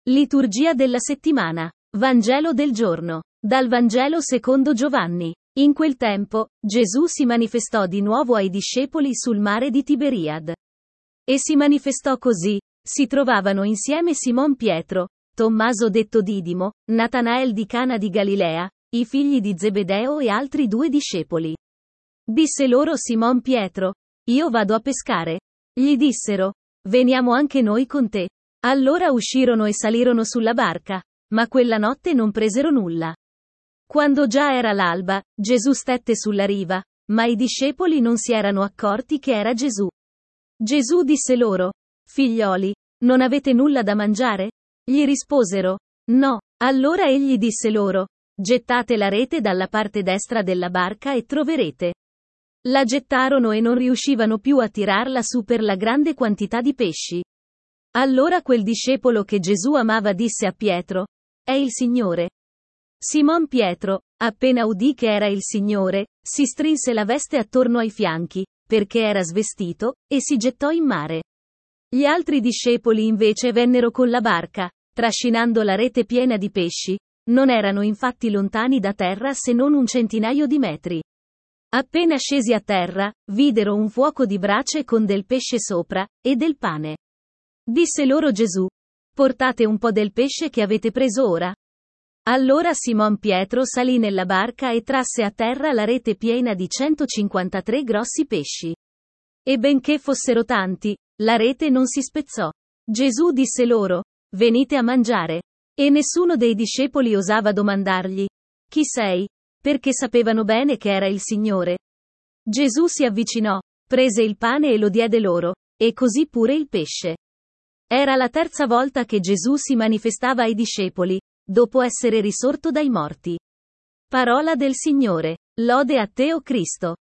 Liturgia della settimana. Vangelo del giorno. Dal Vangelo secondo Giovanni. In quel tempo, Gesù si manifestò di nuovo ai discepoli sul mare di Tiberiad. E si manifestò così: si trovavano insieme Simon Pietro, Tommaso detto Didimo, Natanael di Cana di Galilea, i figli di Zebedeo e altri 2 discepoli. Disse loro Simon Pietro: Io vado a pescare. Gli dissero: Veniamo anche noi con te. Allora uscirono e salirono sulla barca, ma quella notte non presero nulla. Quando già era l'alba, Gesù stette sulla riva, ma i discepoli non si erano accorti che era Gesù. Gesù disse loro: Figlioli, non avete nulla da mangiare? Gli risposero: No. Allora egli disse loro: Gettate la rete dalla parte destra della barca e troverete. La gettarono e non riuscivano più a tirarla su per la grande quantità di pesci. Allora quel discepolo che Gesù amava disse a Pietro: È il Signore. Simon Pietro, appena udì che era il Signore, si strinse la veste attorno ai fianchi, perché era svestito, e si gettò in mare. Gli altri discepoli invece vennero con la barca, trascinando la rete piena di pesci, non erano infatti lontani da terra se non 100 di metri. Appena scesi a terra, videro un fuoco di brace con del pesce sopra, e del pane. Disse loro Gesù: Portate un po' del pesce che avete preso ora. Allora Simon Pietro salì nella barca e trasse a terra la rete piena di 153 grossi pesci. E benché fossero tanti, la rete non si spezzò. Gesù disse loro: Venite a mangiare. E nessuno dei discepoli osava domandargli: Chi sei? Perché sapevano bene che era il Signore. Gesù si avvicinò, prese il pane e lo diede loro, e così pure il pesce. Era la terza volta che Gesù si manifestava ai discepoli, dopo essere risorto dai morti. Parola del Signore. Lode a te, o Cristo.